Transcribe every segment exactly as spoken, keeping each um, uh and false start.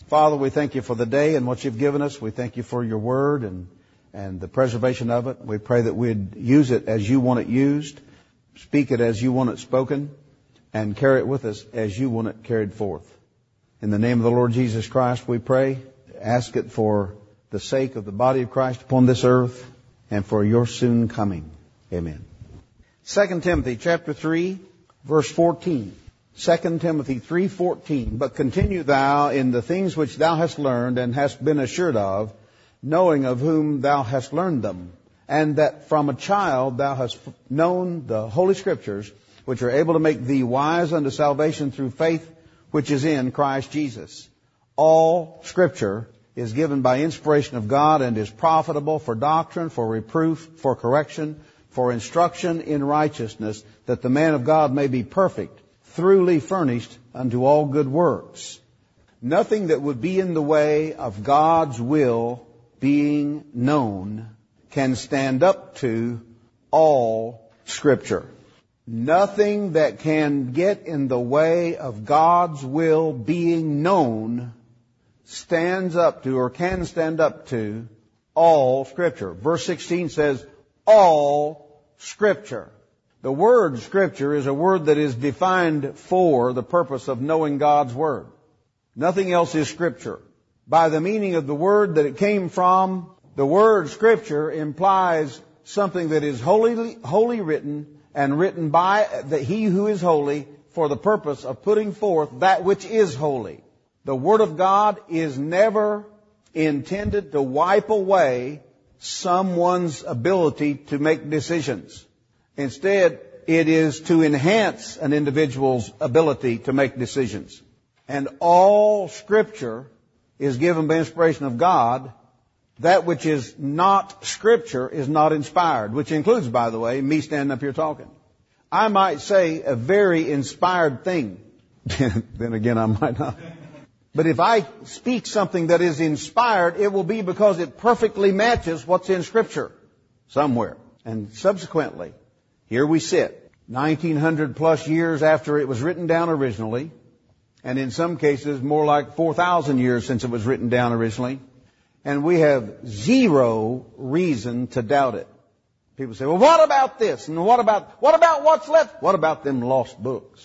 Father, we thank you for the day and what you've given us. We thank you for your word and, and the preservation of it. We pray that we'd use it as you want it used, speak it as you want it spoken, and carry it with us as you want it carried forth. In the name of the Lord Jesus Christ, we pray. Ask it for the sake of the body of Christ upon this earth and for your soon coming. Amen. Second Timothy chapter three, verse fourteen. Second Timothy three fourteen. But continue thou in the things which thou hast learned and hast been assured of, knowing of whom thou hast learned them, and that from a child thou hast known the Holy Scriptures, which are able to make thee wise unto salvation through faith which is in Christ Jesus. All Scripture is given by inspiration of God and is profitable for doctrine, for reproof, for correction, for instruction in righteousness, that the man of God may be perfect, thoroughly furnished unto all good works. Nothing that would be in the way of God's will being known can stand up to all Scripture. Nothing that can get in the way of God's will being known stands up to or can stand up to all Scripture. Verse sixteen says, all Scripture. The word Scripture is a word that is defined for the purpose of knowing God's Word. Nothing else is Scripture. By the meaning of the word that it came from, the word Scripture implies something that is holy, holy written and written by the, He who is holy for the purpose of putting forth that which is holy. The Word of God is never intended to wipe away someone's ability to make decisions. Instead, it is to enhance an individual's ability to make decisions. And all Scripture is given by inspiration of God. That which is not Scripture is not inspired, which includes, by the way, me standing up here talking. I might say a very inspired thing. Then again, I might not. But if I speak something that is inspired, it will be because it perfectly matches what's in Scripture somewhere. And subsequently, here we sit, nineteen hundred plus years after it was written down originally, and in some cases more like four thousand years since it was written down originally, and we have zero reason to doubt it. People say, well, what about this? And what about, what about what's left? What about them lost books?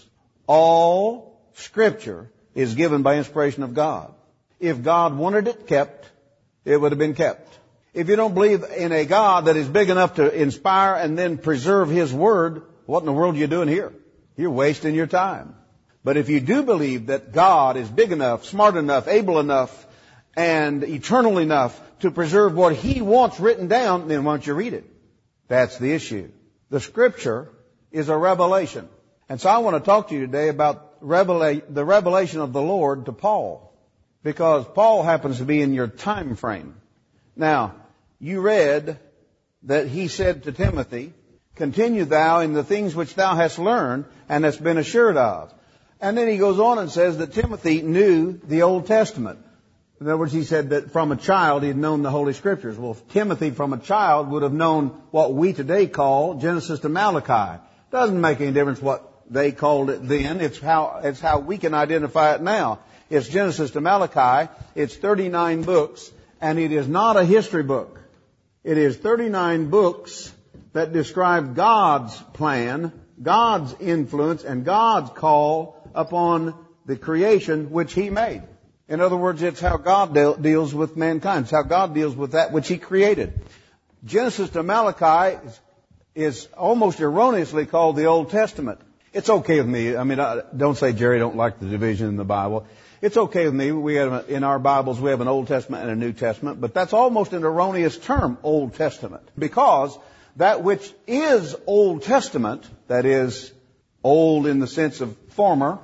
All Scripture is given by inspiration of God. If God wanted it kept, it would have been kept. If you don't believe in a God that is big enough to inspire and then preserve His Word, what in the world are you doing here? You're wasting your time. But if you do believe that God is big enough, smart enough, able enough, and eternal enough to preserve what He wants written down, then why don't you read it? That's the issue. The Scripture is a revelation. And so I want to talk to you today about revela- the revelation of the Lord to Paul, because Paul happens to be in your time frame. Now, you read that he said to Timothy, continue thou in the things which thou hast learned and hast been assured of. And then he goes on and says that Timothy knew the Old Testament. In other words, he said that from a child he had known the Holy Scriptures. Well, Timothy from a child would have known what we today call Genesis to Malachi. Doesn't make any difference what they called it then. It's how, it's how we can identify it now. It's Genesis to Malachi. It's thirty-nine books, and it is not a history book. It is thirty-nine books that describe God's plan, God's influence, and God's call upon the creation which He made. In other words, it's how God de- deals with mankind. It's how God deals with that which He created. Genesis to Malachi is, is almost erroneously called the Old Testament. It's okay with me. I mean, I, don't say Jerry don't like the division in the Bible. It's okay with me. We have, in our Bibles, we have an Old Testament and a New Testament, but that's almost an erroneous term, Old Testament, because that which is Old Testament, that is old in the sense of former,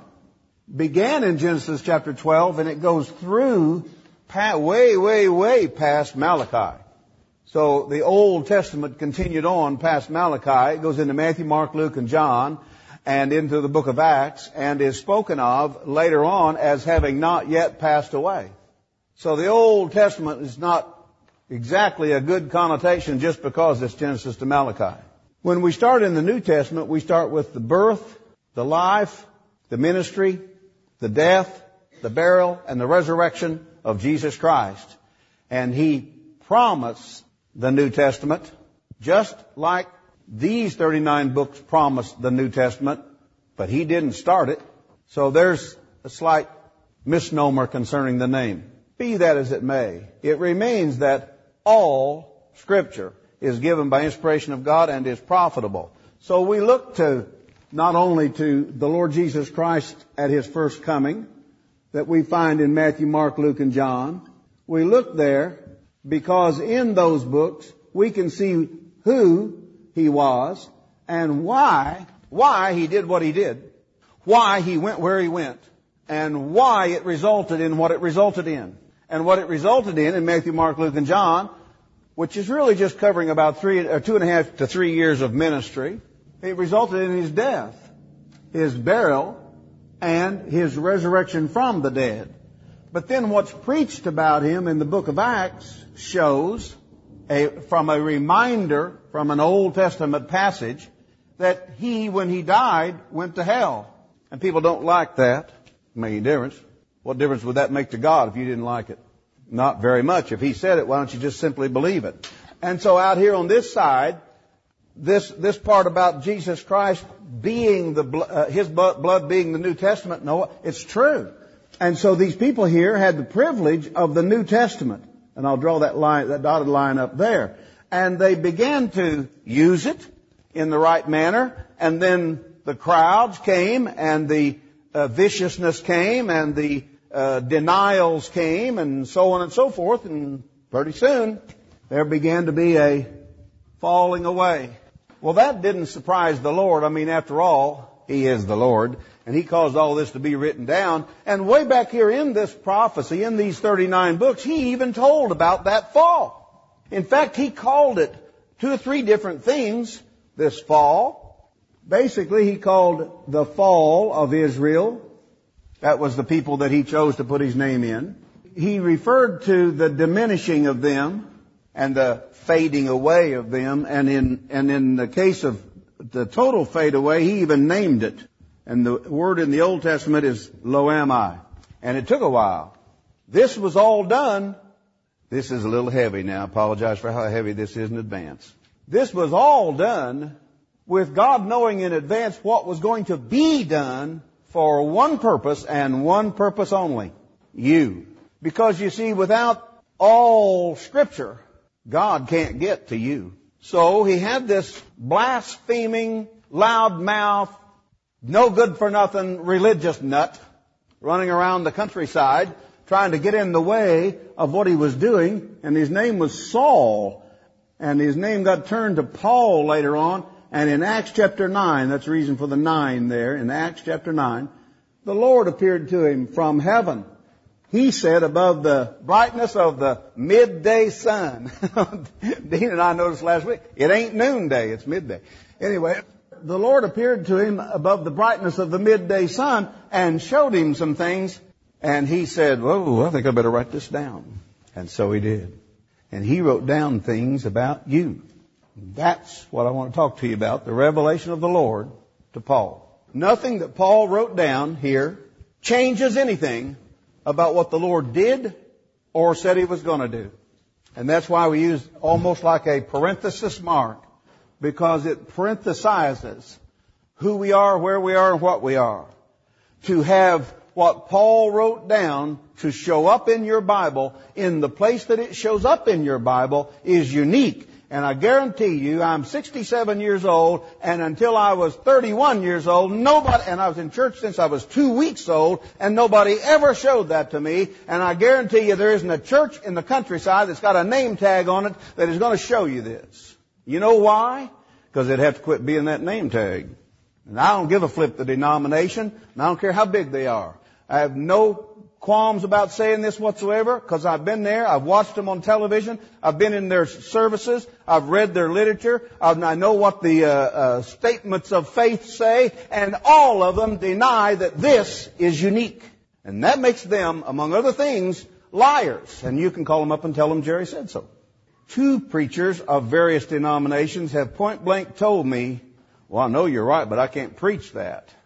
began in Genesis chapter twelve, and it goes through way, way, way past Malachi. So the Old Testament continued on past Malachi. It goes into Matthew, Mark, Luke, and John, and into the book of Acts, and is spoken of later on as having not yet passed away. So the Old Testament is not exactly a good connotation just because it's Genesis to Malachi. When we start in the New Testament, we start with the birth, the life, the ministry, the death, the burial, and the resurrection of Jesus Christ. And He promised the New Testament just like these thirty-nine books promised the New Testament, but He didn't start it. So there's a slight misnomer concerning the name. Be that as it may, it remains that all Scripture is given by inspiration of God and is profitable. So we look to not only to the Lord Jesus Christ at His first coming, that we find in Matthew, Mark, Luke, and John. We look there because in those books we can see who He was and why, why He did what He did, why He went where He went, and why it resulted in what it resulted in. And what it resulted in in Matthew, Mark, Luke, and John, which is really just covering about three or two and a half to three years of ministry, it resulted in His death, His burial, and His resurrection from the dead. But then what's preached about Him in the book of Acts shows, a, from a reminder from an Old Testament passage, that He, when He died, went to hell. And people don't like that. Make any difference. What difference would that make to God if you didn't like it? Not very much. If He said it, why don't you just simply believe it? And so out here on this side, this this part about Jesus Christ being the uh, His blood being the New Testament, no, it's true. And so these people here had the privilege of the New Testament, and I'll draw that line, that dotted line up there. And they began to use it in the right manner, and then the crowds came, and the uh, viciousness came, and the uh, denials came, and so on and so forth, and pretty soon there began to be a falling away. Well, that didn't surprise the Lord. I mean, after all, He is the Lord, and He caused all this to be written down. And way back here in this prophecy, in these thirty-nine books, He even told about that fall. In fact, He called it two or three different things, this fall. Basically, He called the fall of Israel. That was the people that He chose to put His name in. He referred to the diminishing of them and the fading away of them. And in, and in the case of the total fade away, He even named it. And the word in the Old Testament is lo ami. And it took a while. This was all done. This is a little heavy now. I apologize for how heavy this is in advance. This was all done with God knowing in advance what was going to be done for one purpose and one purpose only. You. Because you see, without all Scripture, God can't get to you. So He had this blaspheming, loudmouth, no good for nothing religious nut running around the countryside trying to get in the way of what he was doing. And his name was Saul. And his name got turned to Paul later on. And in Acts chapter nine, that's the reason for the nine there, in Acts chapter nine, the Lord appeared to him from heaven. He said, above the brightness of the midday sun. Dean and I noticed last week, it ain't noonday, it's midday. Anyway, the Lord appeared to him above the brightness of the midday sun and showed him some things. And he said, whoa, I think I better write this down. And so he did. And he wrote down things about you. That's what I want to talk to you about, the revelation of the Lord to Paul. Nothing that Paul wrote down here changes anything about what the Lord did or said He was going to do. And that's why we use almost like a parenthesis mark, because it parenthesizes who we are, where we are, and what we are. To have what Paul wrote down to show up in your Bible in the place that it shows up in your Bible is unique. And I guarantee you, I'm sixty-seven years old, and until I was thirty-one years old, nobody, and I was in church since I was two weeks old, and nobody ever showed that to me. And I guarantee you there isn't a church in the countryside that's got a name tag on it that is going to show you this. You know why? Because they'd have to quit being that name tag. And I don't give a flip the denomination, and I don't care how big they are. I have no qualms about saying this whatsoever, because I've been there. I've watched them on television. I've been in their services. I've read their literature. I've, I know what the uh, uh, statements of faith say, and all of them deny that this is unique. And that makes them, among other things, liars. And you can call them up and tell them Jerry said so. Two preachers of various denominations have point blank told me, well, I know you're right, but I can't preach that.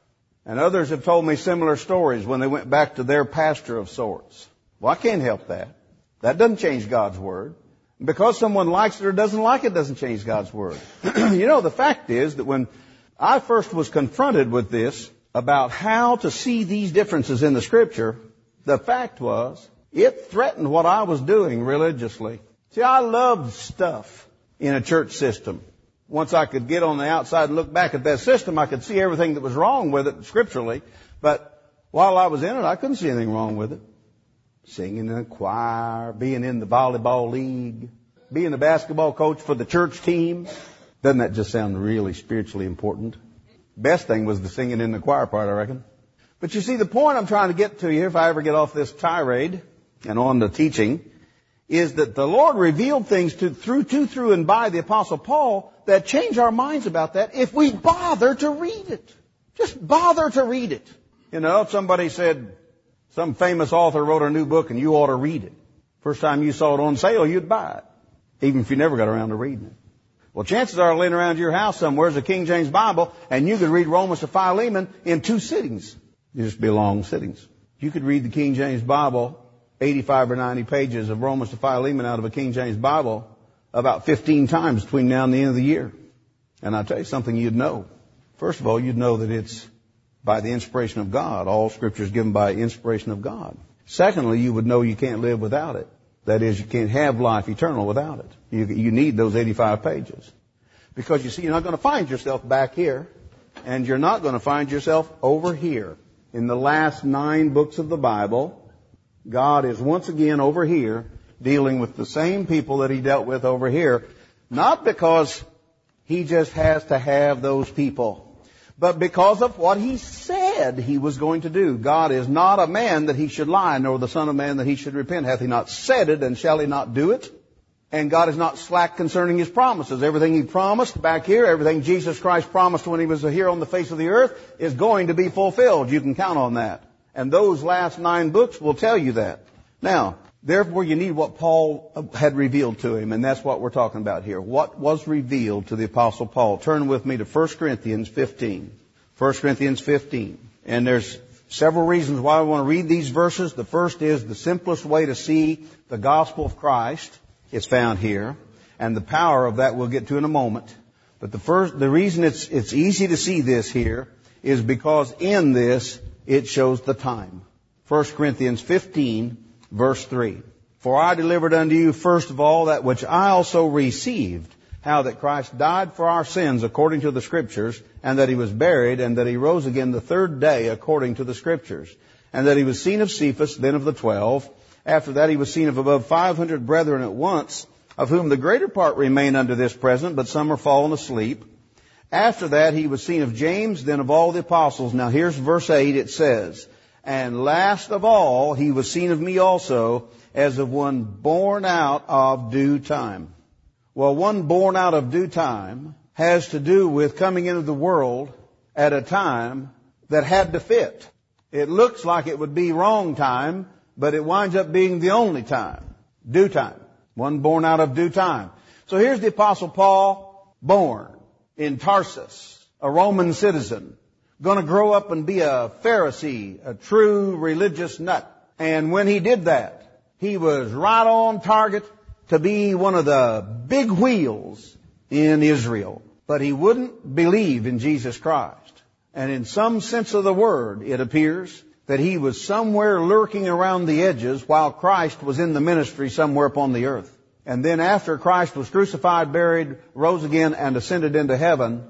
And others have told me similar stories when they went back to their pastor of sorts. Well, I can't help that. That doesn't change God's Word. Because someone likes it or doesn't like it doesn't change God's Word. You know, the fact is that when I first was confronted with this about how to see these differences in the Scripture, the fact was it threatened what I was doing religiously. See, I loved stuff in a church system. Once I could get on the outside and look back at that system, I could see everything that was wrong with it scripturally. But while I was in it, I couldn't see anything wrong with it. Singing in a choir, being in the volleyball league, being the basketball coach for the church team. Doesn't that just sound really spiritually important? Best thing was the singing in the choir part, I reckon. But you see, the point I'm trying to get to here, if I ever get off this tirade and on to teaching, is that the Lord revealed things to, through, to, through, and by the Apostle Paul that change our minds about that if we bother to read it. Just bother to read it. You know, if somebody said, some famous author wrote a new book and you ought to read it. First time you saw it on sale, you'd buy it. Even if you never got around to reading it. Well, chances are laying around your house somewhere is a King James Bible and you could read Romans to Philemon in two sittings. It'd just be long sittings. You could read the King James Bible, eighty-five or ninety pages of Romans to Philemon out of a King James Bible about fifteen times between now and the end of the year. And I'll tell you something you'd know. First of all, you'd know that it's by the inspiration of God. All Scripture is given by inspiration of God. Secondly, you would know you can't live without it. That is, you can't have life eternal without it. You, you need those eighty-five pages. Because you see, you're not going to find yourself back here, and you're not going to find yourself over here. In the last nine books of the Bible, God is once again over here dealing with the same people that He dealt with over here. Not because He just has to have those people, but because of what He said He was going to do. God is not a man that He should lie, nor the Son of Man that He should repent. Hath He not said it, and shall He not do it? And God is not slack concerning His promises. Everything He promised back here, everything Jesus Christ promised when He was here on the face of the earth is going to be fulfilled. You can count on that. And those last nine books will tell you that. Now, therefore you need what Paul had revealed to him, and that's what we're talking about here. What was revealed to the Apostle Paul? Turn with me to First Corinthians fifteen. First Corinthians fifteen. And there's several reasons why I want to read these verses. The first is the simplest way to see the gospel of Christ is found here, and the power of that we'll get to in a moment. But the first, the reason it's it's easy to see this here is because in this it shows the time. First Corinthians fifteen, verse three. For I delivered unto you first of all that which I also received, how that Christ died for our sins according to the Scriptures, and that He was buried, and that He rose again the third day according to the Scriptures, and that He was seen of Cephas, then of the twelve. After that He was seen of above five hundred brethren at once, of whom the greater part remain unto this present, but some are fallen asleep. After that He was seen of James, then of all the apostles. Now here's verse eight, it says, and last of all He was seen of me also, as of one born out of due time. Well, one born out of due time has to do with coming into the world at a time that had to fit. It looks like it would be wrong time, but it winds up being the only time. Due time. One born out of due time. So here's the Apostle Paul, born in Tarsus, a Roman citizen, going to grow up and be a Pharisee, a true religious nut. And when he did that, he was right on target to be one of the big wheels in Israel. But he wouldn't believe in Jesus Christ. And in some sense of the word, it appears that he was somewhere lurking around the edges while Christ was in the ministry somewhere upon the earth. And then after Christ was crucified, buried, rose again, and ascended into heaven,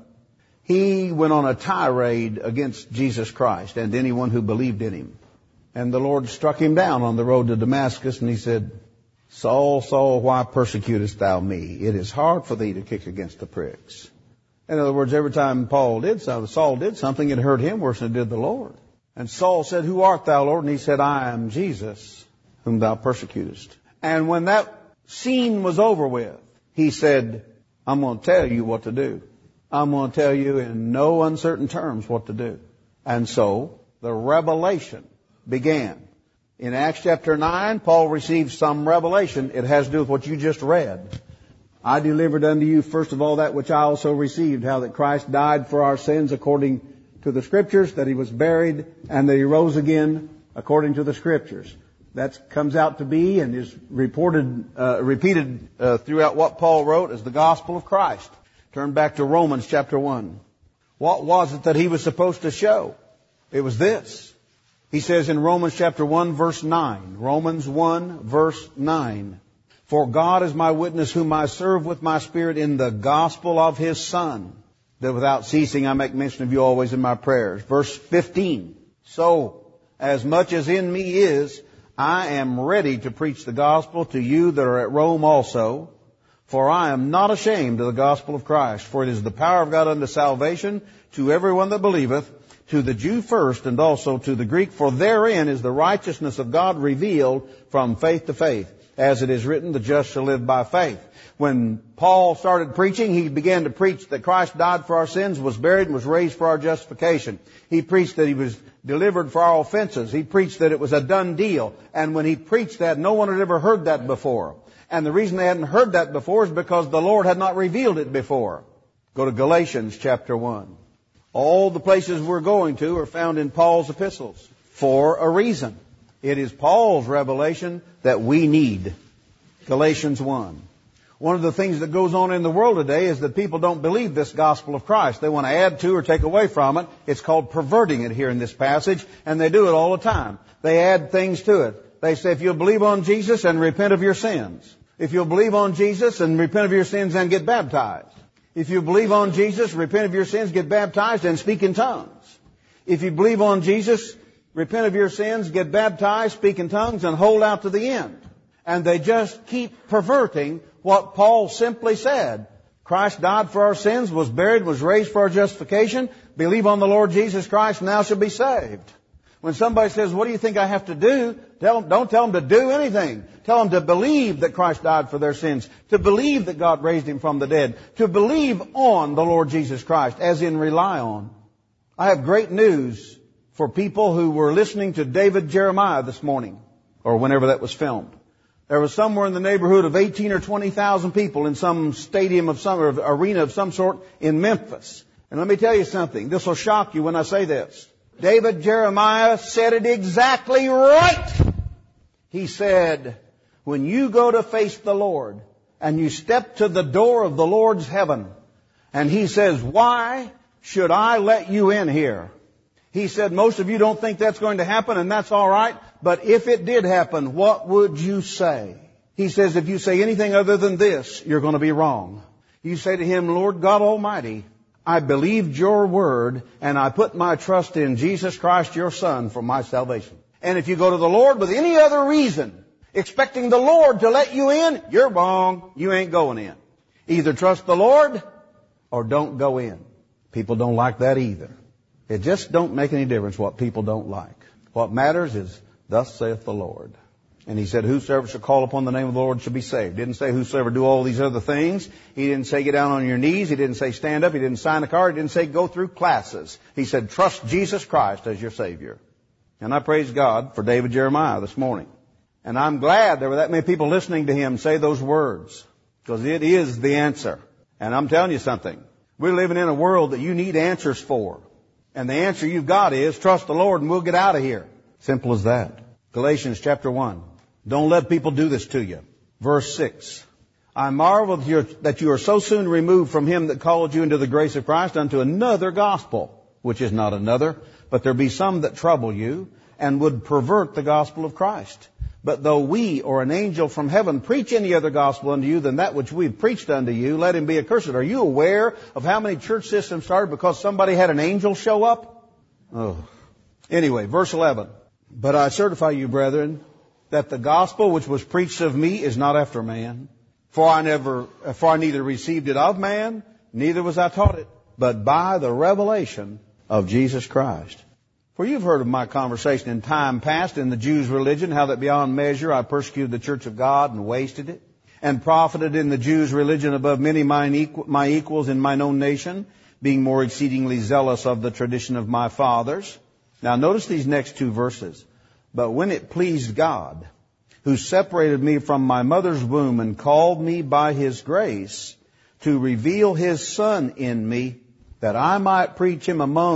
he went on a tirade against Jesus Christ and anyone who believed in Him. And the Lord struck him down on the road to Damascus, and He said, Saul, Saul, why persecutest thou me? It is hard for thee to kick against the pricks. In other words, every time Paul did something, Saul did something, it hurt him worse than it did the Lord. And Saul said, who art thou, Lord? And he said, I am Jesus, whom thou persecutest. And when that scene was over with, he said, I'm going to tell you what to do. I'm going to tell you in no uncertain terms what to do. And so the revelation began. In Acts chapter nine, Paul received some revelation. It has to do with what you just read. I delivered unto you first of all that which I also received, how that Christ died for our sins according to the Scriptures, that He was buried, and that He rose again according to the Scriptures. That comes out to be and is reported, uh, repeated uh, throughout what Paul wrote as the gospel of Christ. Turn back to Romans chapter one. What was it that he was supposed to show? It was this. He says in Romans chapter one verse nine, Romans one verse nine, "For God is my witness, whom I serve with my spirit in the gospel of His Son, that without ceasing I make mention of you always in my prayers." Verse fifteen, "So, as much as in me is, I am ready to preach the gospel to you that are at Rome also. For I am not ashamed of the gospel of Christ, for it is the power of God unto salvation to everyone that believeth, to the Jew first, and also to the Greek. For therein is the righteousness of God revealed from faith to faith. As it is written, the just shall live by faith." When Paul started preaching, he began to preach that Christ died for our sins, was buried, and was raised for our justification. He preached that He was delivered for our offenses. He preached that it was a done deal. And when he preached that, no one had ever heard that before. And the reason they hadn't heard that before is because the Lord had not revealed it before. Go to Galatians chapter one. All the places we're going to are found in Paul's epistles for a reason. It is Paul's revelation that we need. Galatians one. One of the things that goes on in the world today is that people don't believe this gospel of Christ. They want to add to or take away from it. It's called perverting it here in this passage, and they do it all the time. They add things to it. They say, if you'll believe on Jesus and repent of your sins. If you'll believe on Jesus and repent of your sins and get baptized. If you believe on Jesus, repent of your sins, get baptized, and speak in tongues. If you believe on Jesus, repent of your sins, get baptized, speak in tongues, and hold out to the end. And they just keep perverting what Paul simply said. Christ died for our sins, was buried, was raised for our justification. Believe on the Lord Jesus Christ, and thou shalt be saved. When somebody says, what do you think I have to do? Tell them, don't tell them to do anything. Tell them to believe that Christ died for their sins. To believe that God raised Him from the dead. To believe on the Lord Jesus Christ, as in rely on. I have great news for people who were listening to David Jeremiah this morning, or whenever that was filmed. There was somewhere in the neighborhood of eighteen or twenty thousand people in some stadium of some, or arena of some sort in Memphis. And let me tell you something. This will shock you when I say this. David Jeremiah said it exactly right. He said, when you go to face the Lord and you step to the door of the Lord's heaven, and He says, why should I let you in here? He said, most of you don't think that's going to happen, and that's all right. But if it did happen, what would you say? He says, if you say anything other than this, you're going to be wrong. You say to Him, Lord God Almighty, I believed your word, and I put my trust in Jesus Christ, your Son, for my salvation. And if you go to the Lord with any other reason, expecting the Lord to let you in, you're wrong. You ain't going in. Either trust the Lord or don't go in. People don't like that either. It just don't make any difference what people don't like. What matters is, thus saith the Lord. And He said, whosoever shall call upon the name of the Lord shall be saved. Didn't say whosoever do all these other things. He didn't say get down on your knees. He didn't say stand up. He didn't sign a card. He didn't say go through classes. He said trust Jesus Christ as your Savior. And I praise God for David Jeremiah this morning. And I'm glad there were that many people listening to him say those words, because it is the answer. And I'm telling you something. We're living in a world that you need answers for. And the answer you've got is trust the Lord and we'll get out of here. Simple as that. Galatians chapter one. Don't let people do this to you. Verse six. I marvel that you are so soon removed from Him that called you into the grace of Christ unto another gospel, which is not another, but there be some that trouble you and would pervert the gospel of Christ. But though we or an angel from heaven preach any other gospel unto you than that which we have preached unto you, let him be accursed. Are you aware of how many church systems started because somebody had an angel show up? Oh. Anyway, verse eleven. But I certify you, brethren, that the gospel which was preached of me is not after man. For I never, for I neither received it of man, neither was I taught it, but by the revelation of Jesus Christ. For you've heard of my conversation in time past in the Jews' religion, how that beyond measure I persecuted the church of God and wasted it, and profited in the Jews' religion above many mine equal, my equals in mine own nation, being more exceedingly zealous of the tradition of my fathers. Now notice these next two verses. But when it pleased God, who separated me from my mother's womb and called me by His grace to reveal His Son in me, that I might preach Him among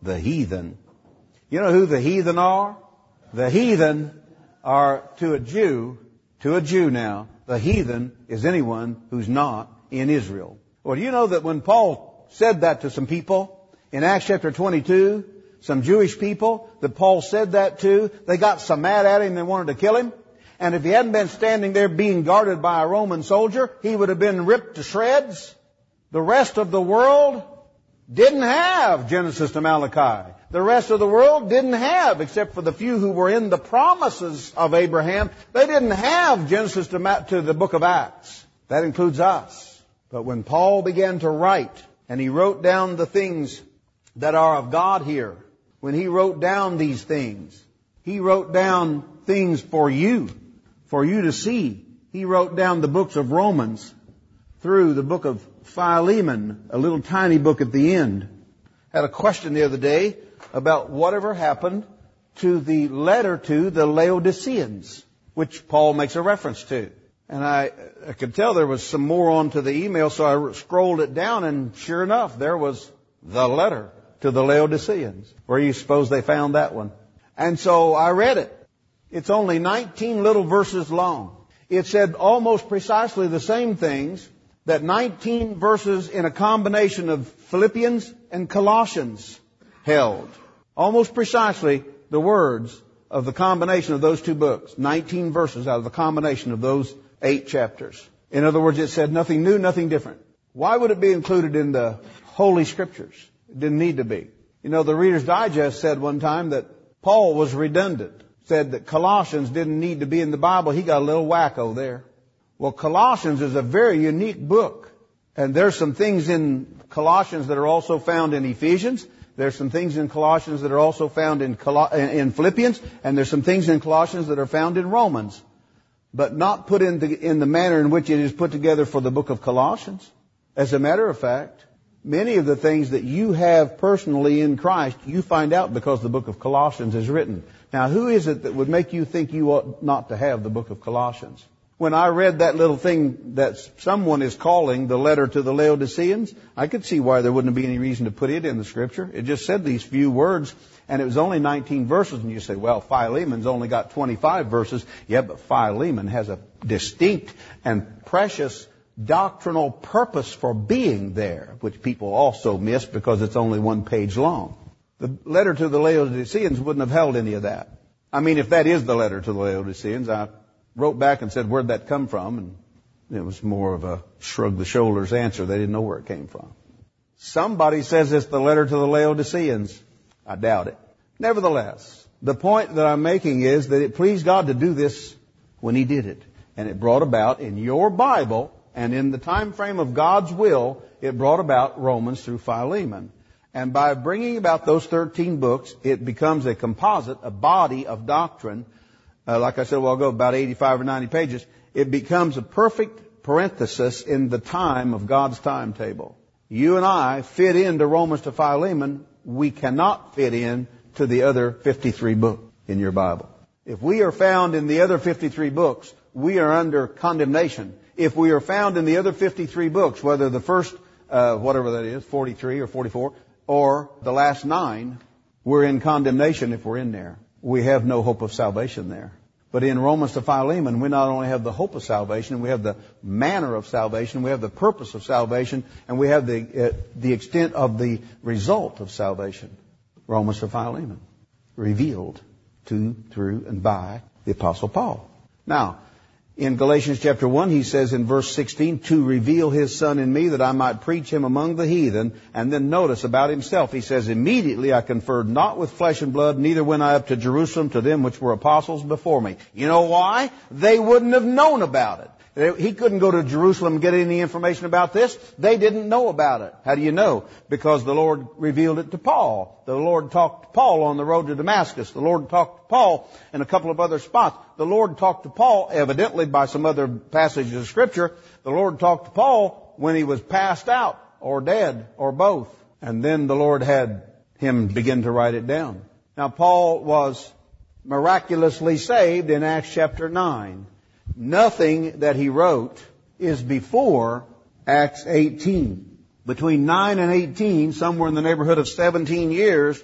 the heathen. You know who the heathen are? The heathen are, to a Jew, to a Jew now, the heathen is anyone who's not in Israel. Well, do you know that when Paul said that to some people in Acts chapter twenty-two, some Jewish people that Paul said that to, they got so mad at him they wanted to kill him. And if he hadn't been standing there being guarded by a Roman soldier, he would have been ripped to shreds. The rest of the world didn't have Genesis to Malachi. The rest of the world didn't have, except for the few who were in the promises of Abraham, they didn't have Genesis to, Ma- to the book of Acts. That includes us. But when Paul began to write, and he wrote down the things that are of God here, when he wrote down these things, he wrote down things for you, for you to see. He wrote down the books of Romans through the book of Philemon, a little tiny book at the end. Had a question the other day about whatever happened to the letter to the Laodiceans, which Paul makes a reference to. And I, I could tell there was some more onto the email, so I scrolled it down, and sure enough, there was the letter to the Laodiceans. Where do you suppose they found that one? And so I read it. It's only nineteen little verses long. It said almost precisely the same things that nineteen verses in a combination of Philippians and Colossians held. Almost precisely the words of the combination of those two books. nineteen verses out of the combination of those eight chapters. In other words, it said nothing new, nothing different. Why would it be included in the Holy Scriptures? It didn't need to be. You know, the Reader's Digest said one time that Paul was redundant. Said that Colossians didn't need to be in the Bible. He got a little wacko there. Well, Colossians is a very unique book. And there's some things in Colossians that are also found in Ephesians. There's some things in Colossians that are also found in, Col- in Philippians. And there's some things in Colossians that are found in Romans. But not put in the, in the manner in which it is put together for the book of Colossians. As a matter of fact, many of the things that you have personally in Christ, you find out because the book of Colossians is written. Now, who is it that would make you think you ought not to have the book of Colossians? When I read that little thing that someone is calling the letter to the Laodiceans, I could see why there wouldn't be any reason to put it in the Scripture. It just said these few words, and it was only nineteen verses. And you say, well, Philemon's only got twenty-five verses. Yeah, but Philemon has a distinct and precious doctrinal purpose for being there, which people also miss because it's only one page long. The letter to the Laodiceans wouldn't have held any of that. I mean, if that is the letter to the Laodiceans, I wrote back and said, where'd that come from? And it was more of a shrug the shoulders answer. They didn't know where it came from. Somebody says it's the letter to the Laodiceans. I doubt it. Nevertheless, the point that I'm making is that it pleased God to do this when He did it. And it brought about in your Bible, and in the time frame of God's will, it brought about Romans through Philemon. And by bringing about those thirteen books, it becomes a composite, a body of doctrine. Uh, like I said a while ago, about eighty-five or ninety pages. It becomes a perfect parenthesis in the time of God's timetable. You and I fit into Romans to Philemon. We cannot fit in to the other fifty-three books in your Bible. If we are found in the other fifty-three books, we are under condemnation. If we are found in the other fifty-three books, whether the first, uh, whatever that is, forty-three or forty-four, or the last nine, we're in condemnation if we're in there. We have no hope of salvation there. But in Romans to Philemon, we not only have the hope of salvation, we have the manner of salvation, we have the purpose of salvation, and we have the uh, the extent of the result of salvation. Romans to Philemon, revealed to, through, and by the Apostle Paul. Now, in Galatians chapter one, he says in verse sixteen, to reveal His Son in me that I might preach Him among the heathen. And then notice about Himself. He says, immediately I conferred not with flesh and blood, neither went I up to Jerusalem to them which were apostles before me. You know why? They wouldn't have known about it. He couldn't go to Jerusalem and get any information about this. They didn't know about it. How do you know? Because the Lord revealed it to Paul. The Lord talked to Paul on the road to Damascus. The Lord talked to Paul in a couple of other spots. The Lord talked to Paul, evidently by some other passages of Scripture. The Lord talked to Paul when he was passed out or dead or both. And then the Lord had him begin to write it down. Now, Paul was miraculously saved in Acts chapter nine. Nothing that he wrote is before Acts eighteen. Between nine and eighteen, somewhere in the neighborhood of seventeen years,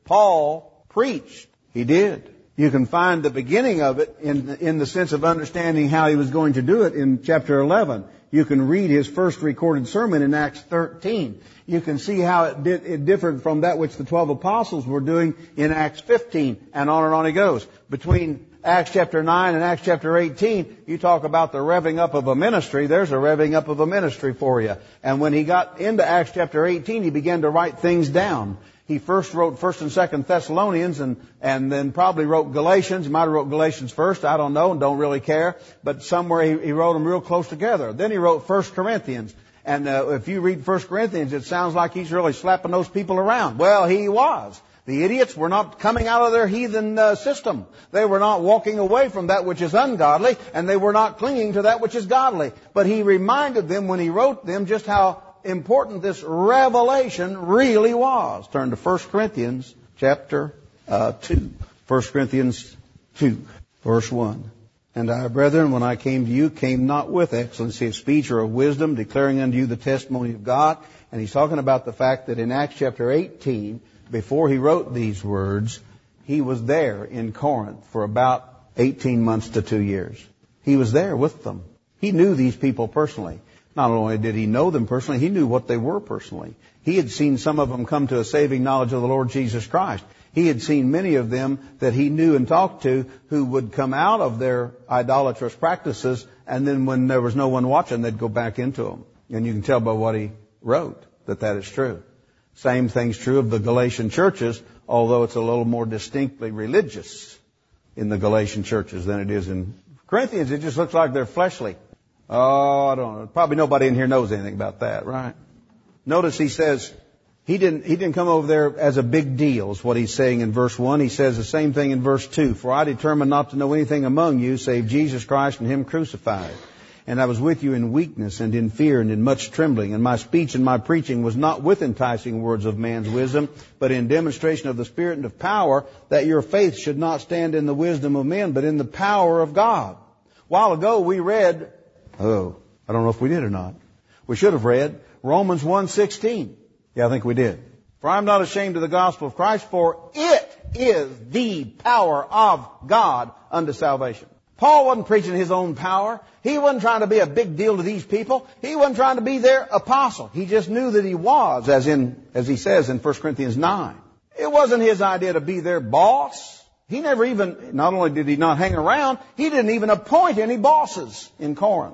Paul preached. He did. You can find the beginning of it in, in the sense of understanding how he was going to do it in chapter eleven. You can read his first recorded sermon in Acts thirteen. You can see how it, did, it differed from that which the twelve apostles were doing in Acts fifteen, and on and on he goes. Between Acts chapter nine and Acts chapter eighteen, you talk about the revving up of a ministry. There's a revving up of a ministry for you. And when he got into Acts chapter eighteen, he began to write things down. He first wrote First and Second Thessalonians, and, and then probably wrote Galatians. He might have wrote Galatians first. I don't know and don't really care. But somewhere he, he wrote them real close together. Then he wrote First Corinthians. And uh, if you read First Corinthians, it sounds like he's really slapping those people around. Well, he was. The idiots were not coming out of their heathen uh, system. They were not walking away from that which is ungodly, and they were not clinging to that which is godly. But he reminded them when he wrote them just how important this revelation really was. Turn to First Corinthians chapter uh, two. First Corinthians two, verse one. And I, brethren, when I came to you, came not with excellency of speech or of wisdom, declaring unto you the testimony of God. And he's talking about the fact that in Acts chapter eighteen, before he wrote these words, he was there in Corinth for about eighteen months to two years. He was there with them. He knew these people personally. Not only did he know them personally, he knew what they were personally. He had seen some of them come to a saving knowledge of the Lord Jesus Christ. He had seen many of them that he knew and talked to who would come out of their idolatrous practices, and then when there was no one watching, they'd go back into them. And you can tell by what he wrote that that is true. Same thing's true of the Galatian churches, although it's a little more distinctly religious in the Galatian churches than it is in Corinthians. It just looks like they're fleshly. Oh, I don't know. Probably nobody in here knows anything about that, right? Notice he says he didn't, he didn't come over there as a big deal, is what he's saying in verse one. He says the same thing in verse two. For I determined not to know anything among you save Jesus Christ and Him crucified. And I was with you in weakness and in fear and in much trembling. And my speech and my preaching was not with enticing words of man's wisdom, but in demonstration of the Spirit and of power, that your faith should not stand in the wisdom of men, but in the power of God. A while ago we read, oh, I don't know if we did or not. We should have read Romans one sixteen. Yeah, I think we did. For I am not ashamed of the gospel of Christ, for it is the power of God unto salvation. Paul wasn't preaching his own power. He wasn't trying to be a big deal to these people. He wasn't trying to be their apostle. He just knew that he was, as in, as he says in First Corinthians nine. It wasn't his idea to be their boss. He never even, not only did he not hang around, he didn't even appoint any bosses in Corinth.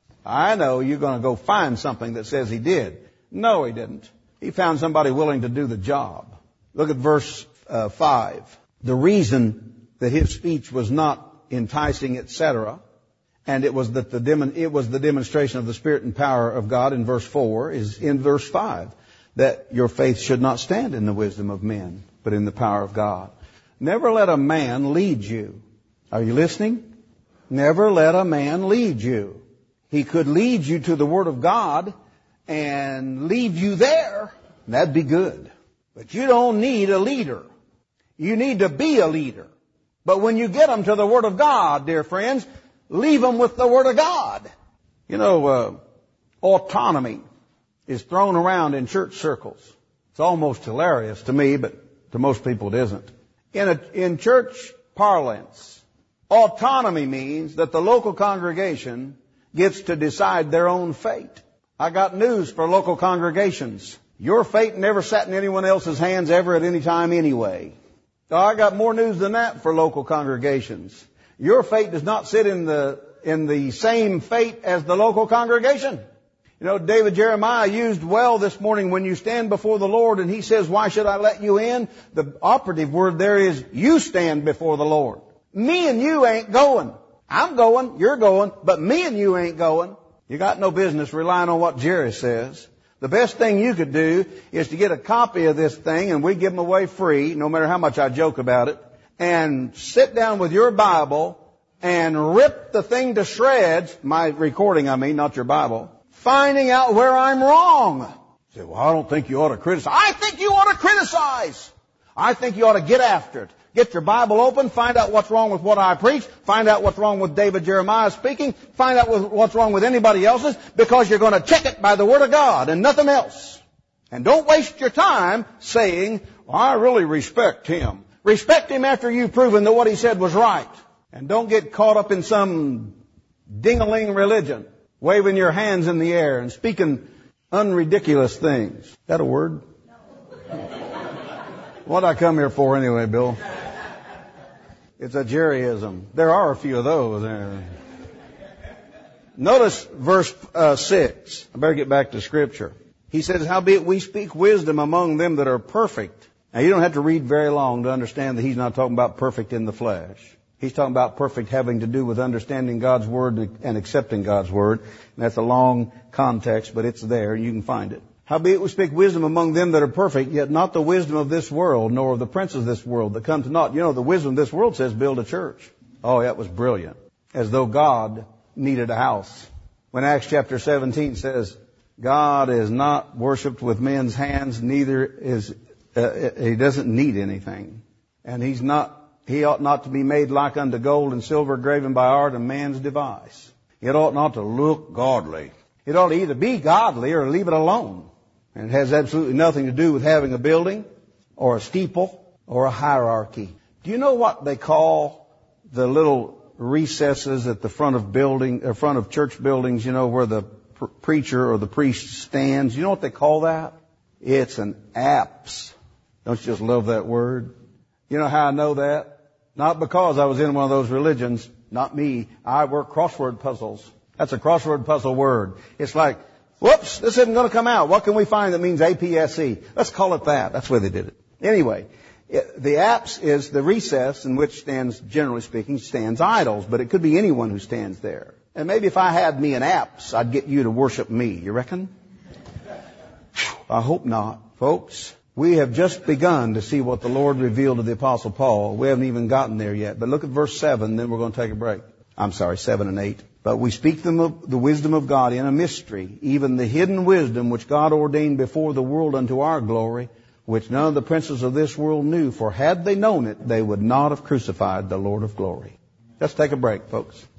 I know you're going to go find something that says he did. No, he didn't. He found somebody willing to do the job. Look at verse uh, five. The reason that his speech was not enticing, et cetera, and it was that the dem- it was the demonstration of the Spirit and power of God in verse four, is in verse five, that your faith should not stand in the wisdom of men, but in the power of God. Never let a man lead you. Are you listening? Never let a man lead you. He could lead you to the Word of God and leave you there. That'd be good. But you don't need a leader. You need to be a leader. But when you get them to the Word of God, dear friends, leave them with the Word of God. You know, uh, autonomy is thrown around in church circles. It's almost hilarious to me, but to most people it isn't. In a, in church parlance, autonomy means that the local congregation gets to decide their own fate. I got news for local congregations. Your fate never sat in anyone else's hands ever at any time anyway. Oh, I got more news than that for local congregations. Your fate does not sit in the in the same fate as the local congregation. You know, David Jeremiah used well this morning, when you stand before the Lord and He says, why should I let you in? The operative word there is, you stand before the Lord. Me and you ain't going. I'm going, you're going, but me and you ain't going. You got no business relying on what Jerry says. The best thing you could do is to get a copy of this thing, and we give them away free, no matter how much I joke about it, and sit down with your Bible and rip the thing to shreds, my recording I mean, not your Bible, finding out where I'm wrong. You say, well, I don't think you ought to criticize. I think you ought to criticize. I think you ought to get after it. Get your Bible open, find out what's wrong with what I preach, find out what's wrong with David Jeremiah speaking, find out what's wrong with anybody else's, because you're going to check it by the Word of God and nothing else. And don't waste your time saying, well, I really respect him. Respect him after you've proven that what he said was right. And don't get caught up in some ding-a-ling religion, waving your hands in the air and speaking unridiculous things. Is that a word? What'd I come here for anyway, Bill? It's a Jerryism. There are a few of those. There. Notice verse uh, six. I better get back to Scripture. He says, howbeit we speak wisdom among them that are perfect. Now, you don't have to read very long to understand that he's not talking about perfect in the flesh. He's talking about perfect having to do with understanding God's Word and accepting God's Word. And that's a long context, but it's there. You can find it. Howbeit we speak wisdom among them that are perfect, yet not the wisdom of this world, nor of the princes of this world that come to naught. You know, the wisdom of this world says build a church. Oh, that was brilliant. As though God needed a house. When Acts chapter seventeen says, God is not worshipped with men's hands, neither is, uh, he doesn't need anything. And he's not, he ought not to be made like unto gold and silver graven by art and man's device. It ought not to look godly. It ought to either be godly or leave it alone. And it has absolutely nothing to do with having a building or a steeple or a hierarchy. Do you know what they call the little recesses at the front of building, uh, front of church buildings, you know, where the pr- preacher or the priest stands? You know what they call that? It's an apse. Don't you just love that word? You know how I know that? Not because I was in one of those religions. Not me. I work crossword puzzles. That's a crossword puzzle word. It's like, whoops, this isn't going to come out. What can we find that means A P S E? Let's call it that. That's where they did it. Anyway, it, the apse is the recess in which stands, generally speaking, stands idols. But it could be anyone who stands there. And maybe if I had me an apse, I'd get you to worship me. You reckon? I hope not, folks. We have just begun to see what the Lord revealed to the Apostle Paul. We haven't even gotten there yet. But look at verse seven, then we're going to take a break. I'm sorry, seven and eight. But we speak them of the wisdom of God in a mystery, even the hidden wisdom which God ordained before the world unto our glory, which none of the princes of this world knew. For had they known it, they would not have crucified the Lord of glory. Let's take a break, folks.